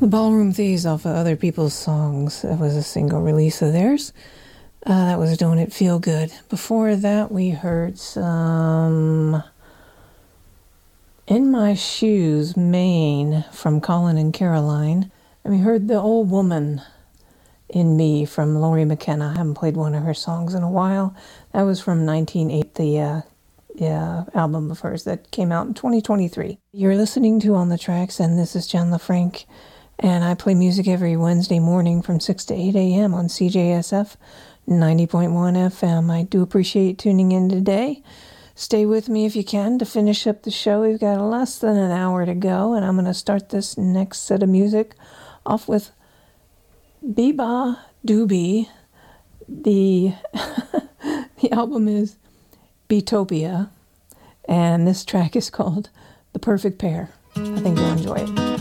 Ballroom Thieves off of Other People's Songs. That was a single release of theirs. That was Don't It Feel Good. Before that, we heard some In My Shoes, Maine from Colin and Caroline. And we heard The Old Woman in Me from Laurie McKenna. I haven't played one of her songs in a while. That was from 1980, the album of hers that came out in 2023. You're listening to On the Tracks, and this is Jen LaFranc. And I play music every Wednesday morning from 6 to 8 a.m. on CJSF 90.1 FM. I do appreciate tuning in today. Stay with me if you can to finish up the show. We've got less than an hour to go, and I'm going to start this next set of music off with Biba Doobie. The album is Beatopia, and this track is called The Perfect Pair. I think you'll enjoy it.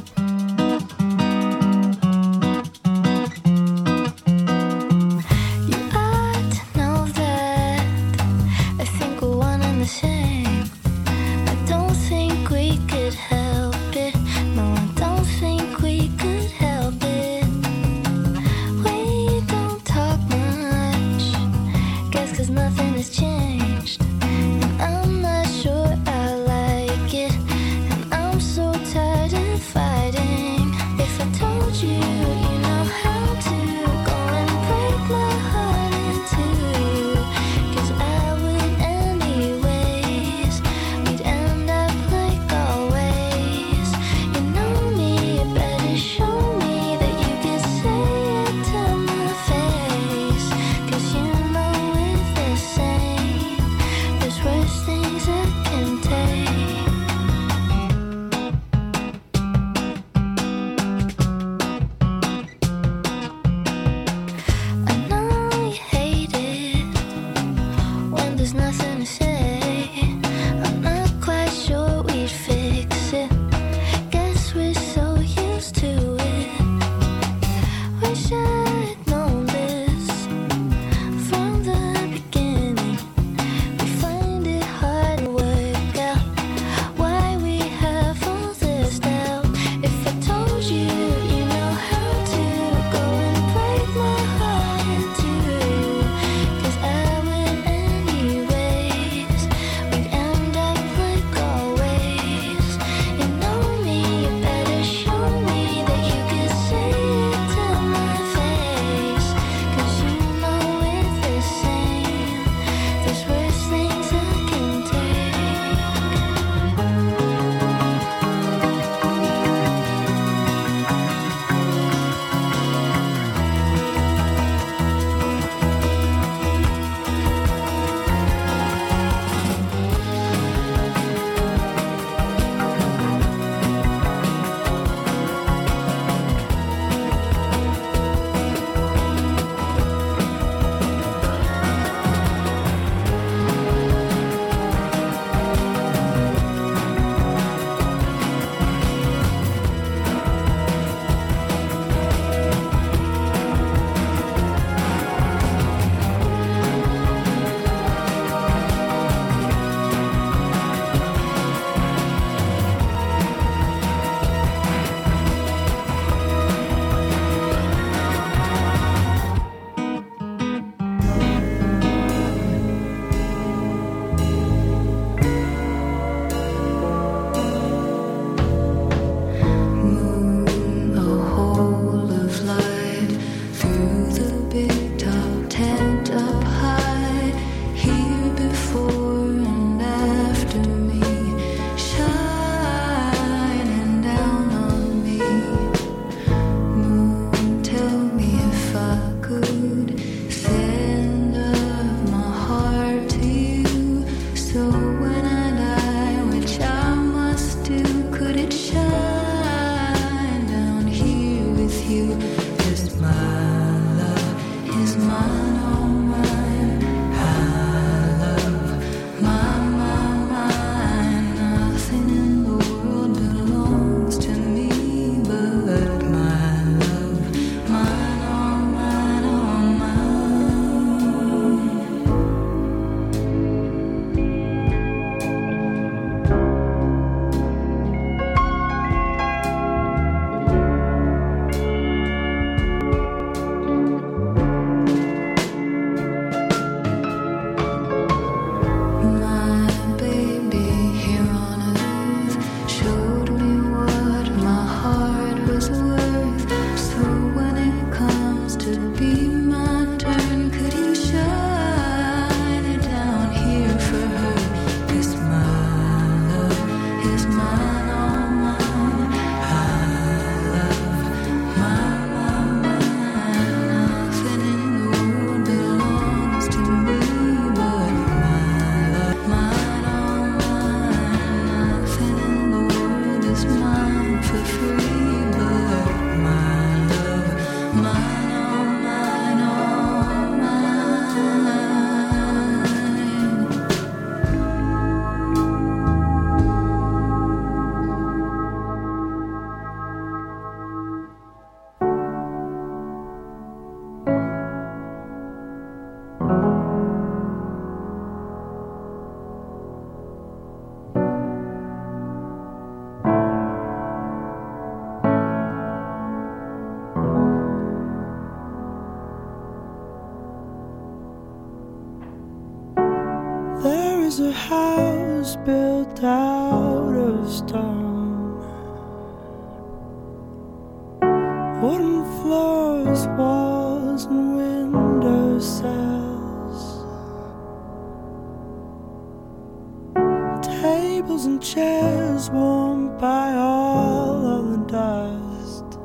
is a house built out of stone, wooden floors, walls and window sills, tables and chairs warmed by all of the dust.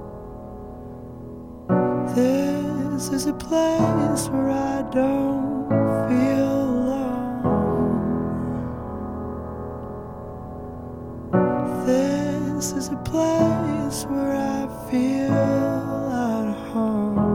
This is a place where I don't feel alone. This is a place where I feel at home.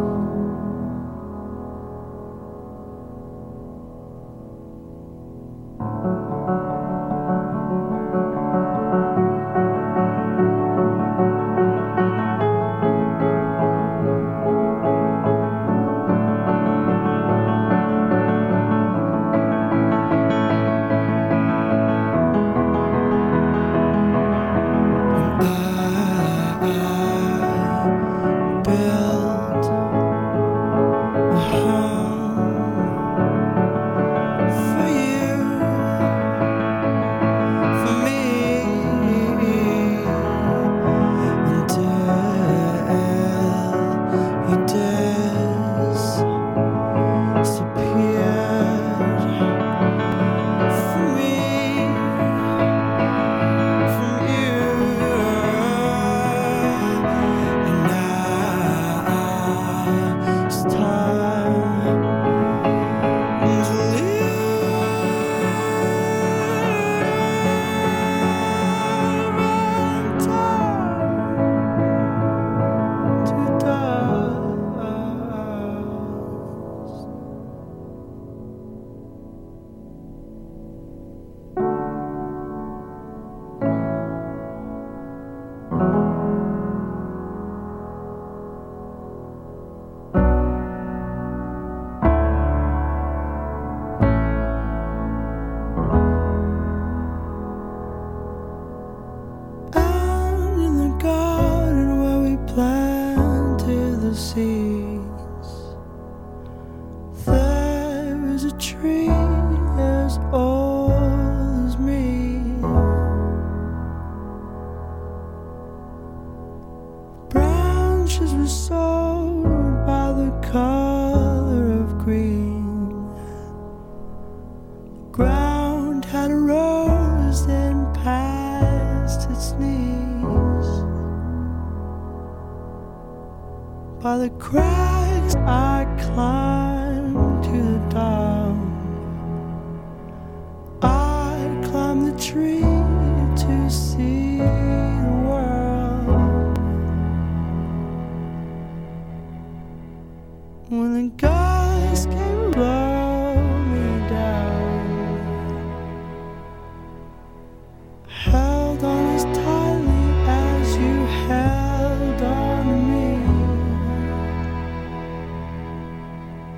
By the cracks I climb to the dawn. I climb the tree to see the world. When the guys came blow me down, held on as tightly as you held on to me.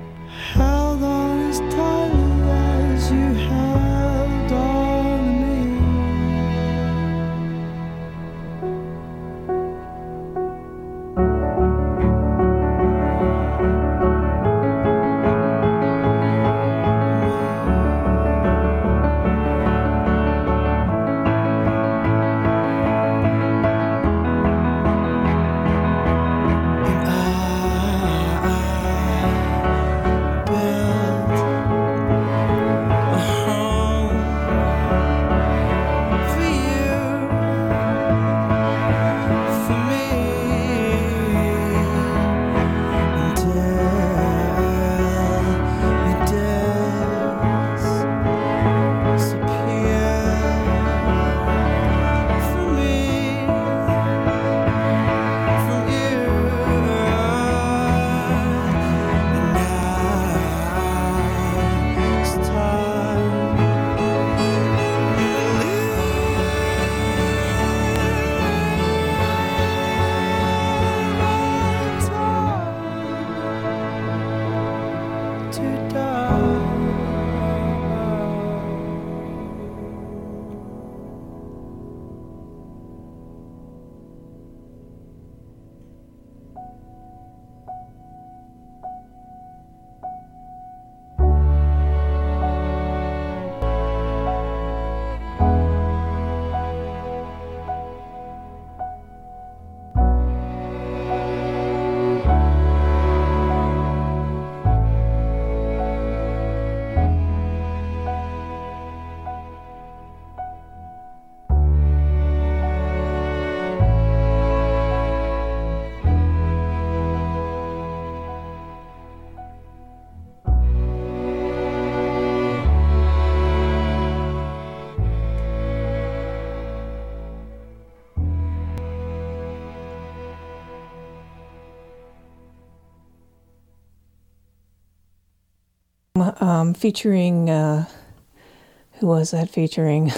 featuring, who was that featuring?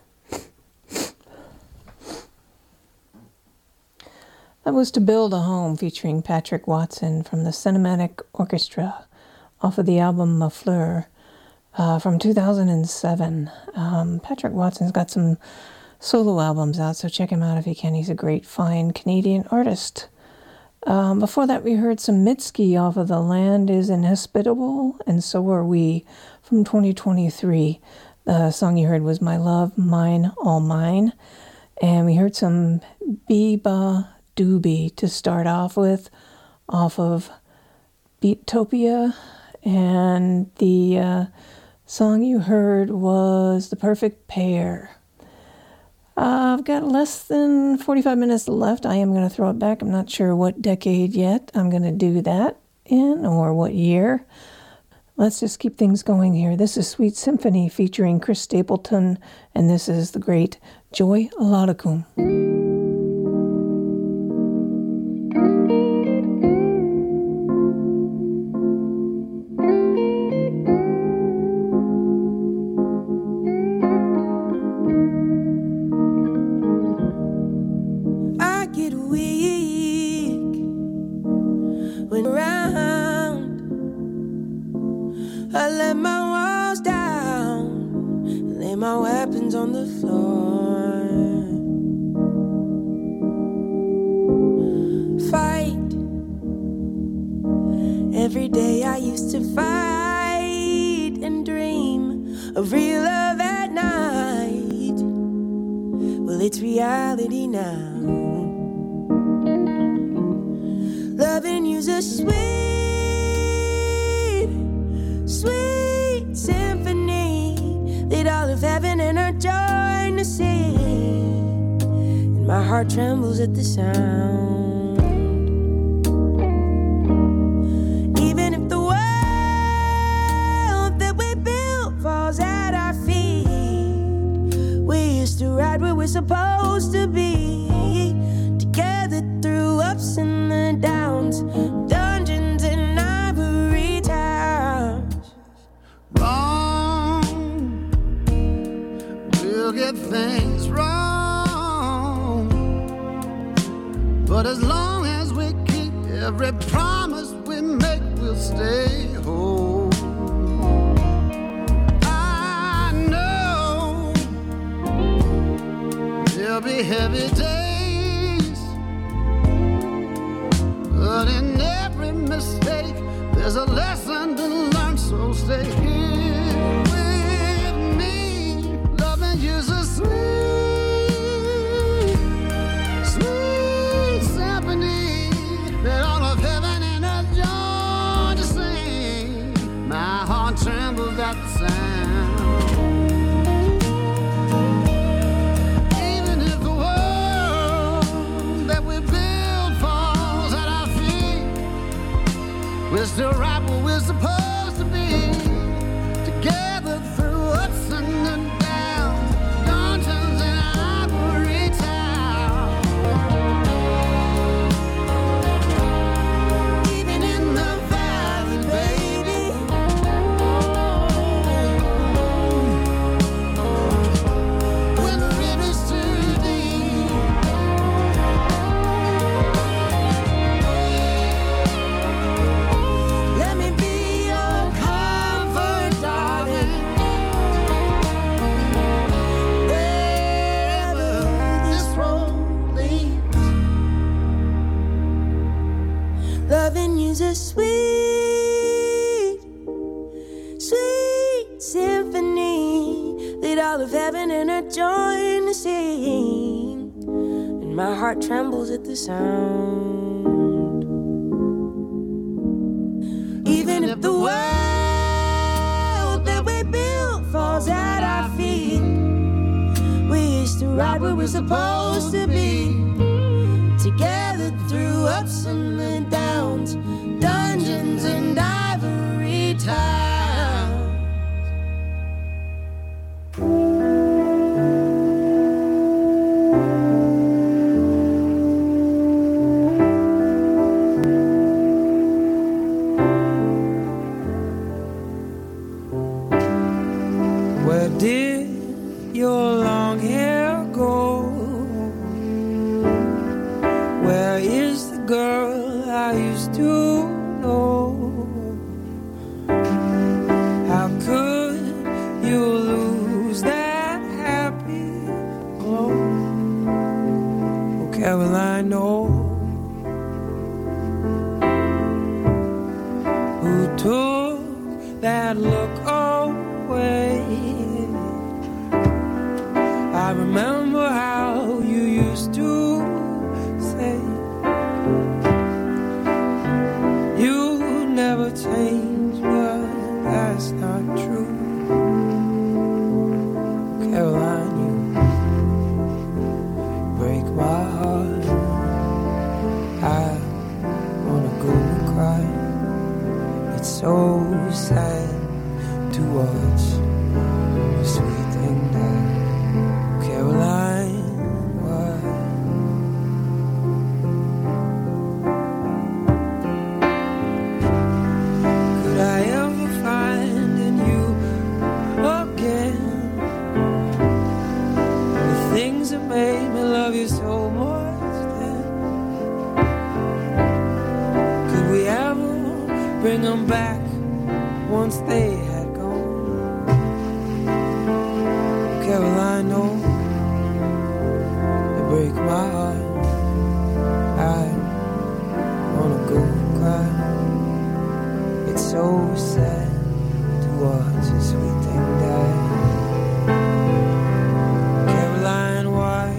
That was To Build a Home, featuring Patrick Watson from the Cinematic Orchestra off of the album Ma Fleur from 2007. Patrick Watson's got some solo albums out, so check him out if you can. He's a great, fine Canadian artist. Before that, we heard some Mitski off of The Land is Inhospitable, and So Are We from 2023. The song you heard was My Love, Mine, All Mine. And we heard some Biba Doobie to start off with, off of Beatopia. And the song you heard was The Perfect Pair. I've got less than 45 minutes left. I am going to throw it back. I'm not sure what decade yet I'm going to do that in, or what year. Let's just keep things going here. This is Sweet Symphony featuring Chris Stapleton, and this is the great Joy Oladakum. On the floor, fight. Every day I used to fight and dream of real love at night. Well, it's reality now. Loving you's a sweet, sweet symphony that all of heaven and earth join to sing, and my heart trembles at the sound. Even if the world that we built falls at our feet, we used to ride where we're supposed to be, together through ups and the downs, dungeons and ivory towers. We'll get things wrong, but as long as we keep every promise we make, we'll stay whole. I know there'll be heavy days, but in every mistake there's a lesson to learn, so stay here with me. Loving you's a sweet, sweet symphony that all of heaven and earth join to sing. My heart trembles at the sound. Even if the world that we build falls at our feet, we're still right where we're supposed to be, together through ups and downs, dungeons and ivory towers. Even in the valley, baby, when the river's too deep, let me be your comfort, darling. Wherever this road leads, loving you's a sweet, sweet symphony that all of heaven and earth join to sing, and my heart trembles at the sound. Even if the world that we built falls at our feet, we used to ride where we're supposed to be, together through ups and the downs, dungeons and ivory towers. Where did your long hair go? Where is the girl I used to know? How could you lose that happy glow? Oh, Caroline, no. Who took that look away? I remember how you used to say you never change, but that's not true. Caroline, you break my heart. I wanna go and cry. It's so sad to watch the sweet thing die. Caroline, why? Could I ever find in you again the things that made me love you so much then? Could we ever bring them back once they had gone? Caroline, no. Break my heart. I wanna go and cry. It's so sad to watch a sweet thing die. Caroline, why?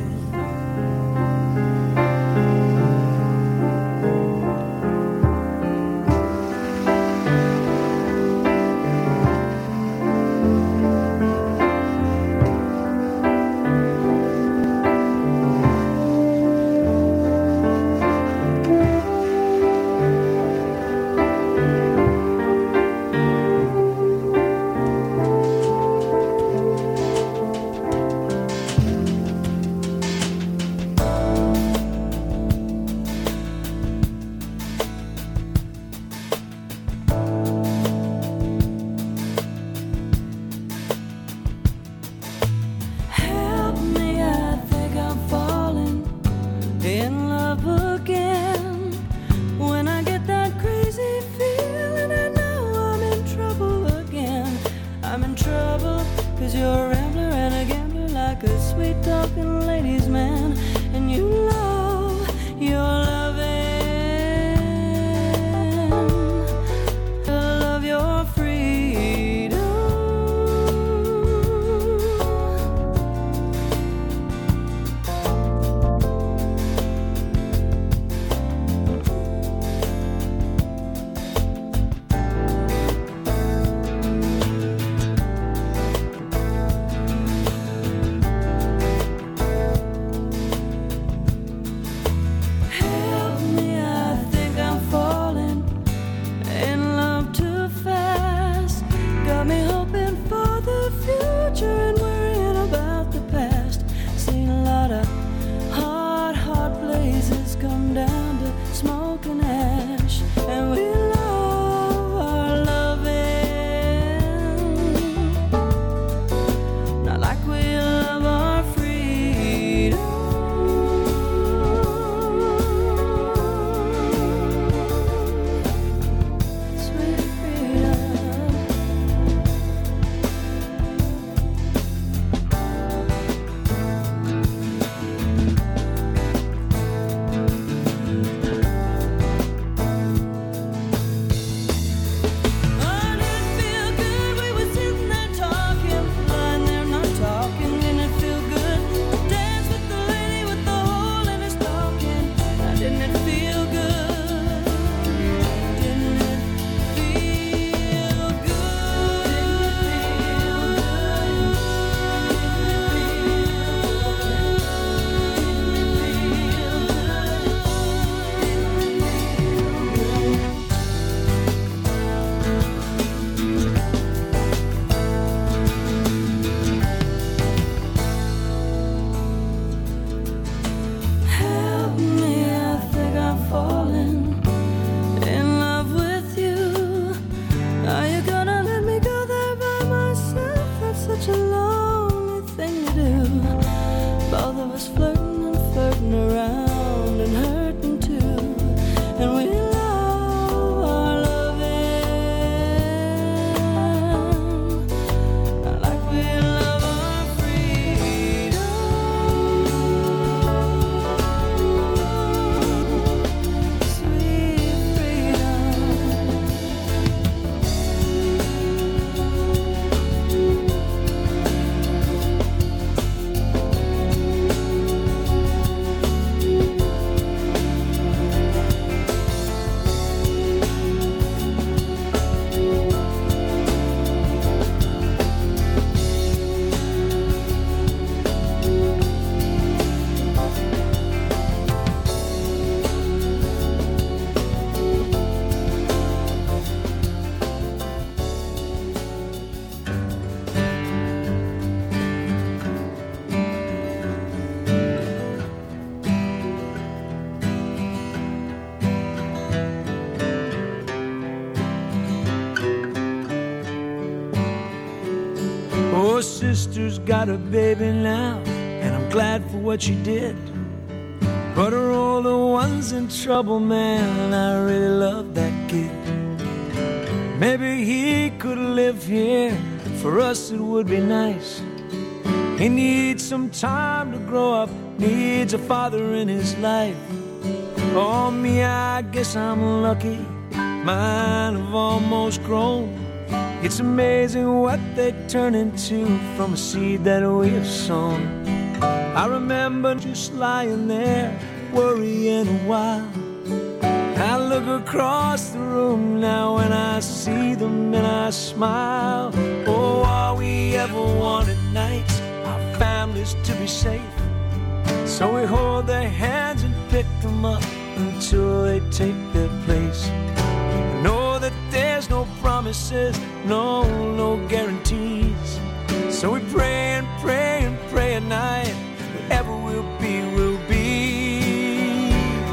Oh, sister's got a baby now, and I'm glad for what she did. But her older one's in trouble, man, I really love that kid. Maybe he could live here, for us it would be nice. He needs some time to grow up, needs a father in his life. Oh, me, I guess I'm lucky, mine have almost grown. It's amazing what they turn into from a seed that we have sown. I remember just lying there, worrying a while. I look across the room now and I see them and I smile. Oh, all we ever wanted nights, our families to be safe. So we hold their hands and pick them up until they take their place. Know that there's no promises, no guarantees. So we pray and pray and pray at night, whatever will be, will be.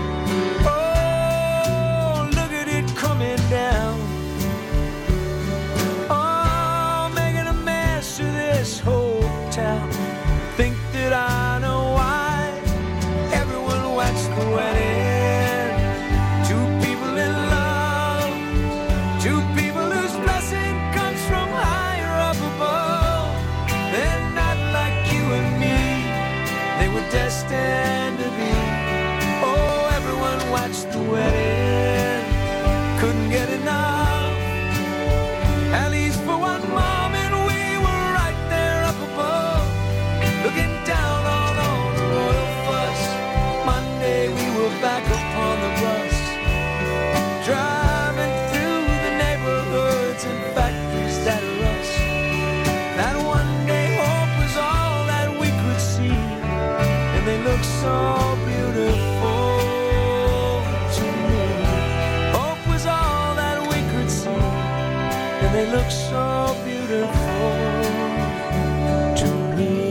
Oh, look at it coming down. Oh, making a mess of this whole town. Think that I know why everyone watched the wedding. Destined to be. Oh, everyone watched the wedding, couldn't get enough. At least for one moment we were right there up above, looking down on all the royal fuss. Monday we were back upon the bus, driving through the neighborhoods and factories that are us. That one day hope was all that we could see. They look so beautiful to me. Hope was all that we could see, and they look so beautiful to me.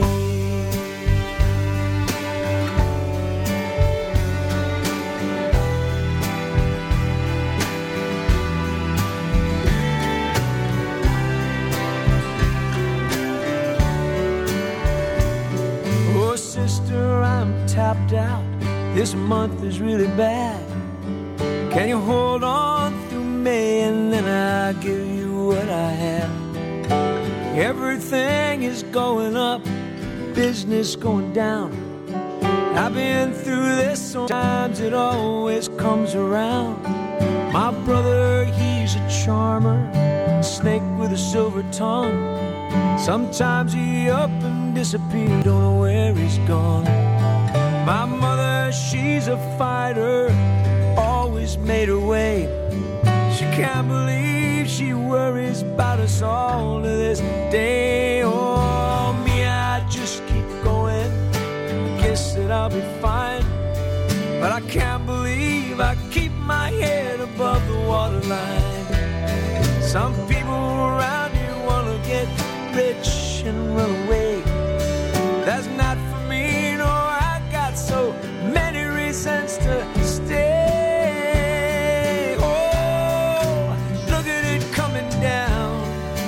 Oh, sister, I'm tapped out. This month is really bad. Can you hold on through May and then I'll give you what I have? Everything is going up, business going down. I've been through this sometimes, it always comes around. My brother, he's a charmer, a snake with a silver tongue. Sometimes he up and disappears, don't know where he's gone. My mother, she's a fighter, always made her way. She can't believe she worries about us all to this day. Oh, me, I just keep going, guess that I'll be fine. But I can't believe I keep my head above the waterline. Some people around here wanna get rich and run away. That's not for me, no, I got so many reasons to stay. Oh, look at it coming down.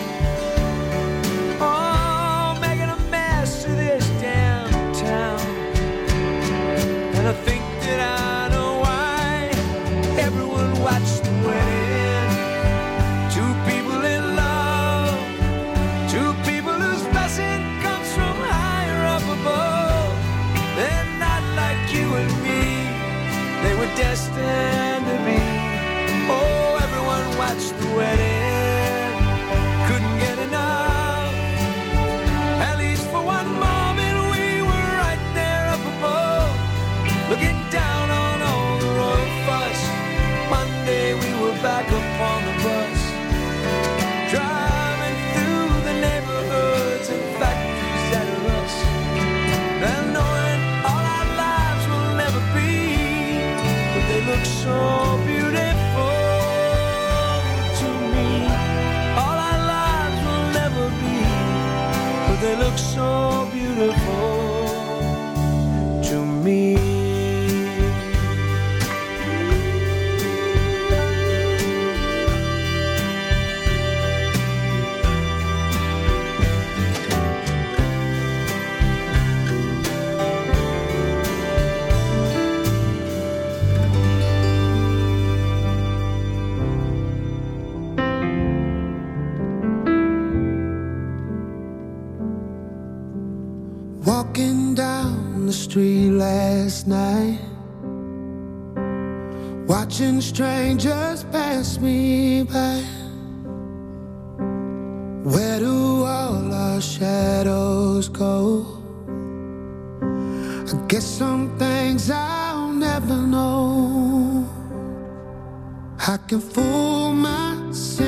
Oh, making a mess of this damn town. And I think that I know why everyone watched the wedding. Two people in love, two people whose blessing comes from higher up above. They're not like you and me, they were destined to be. Oh, everyone watched the wedding, couldn't get enough. At least for one moment we were right there up above, looking down on all the royal fuss. Monday we were back upon the bus, driving through the neighborhoods and factories that are us. And knowing all our lives will never be, but they look so beautiful to me. All our lives will never be, but they look so beautiful to me. Walking down the street last night, watching strangers pass me by. Where do all our shadows go? I guess some things I'll never know. I can fool myself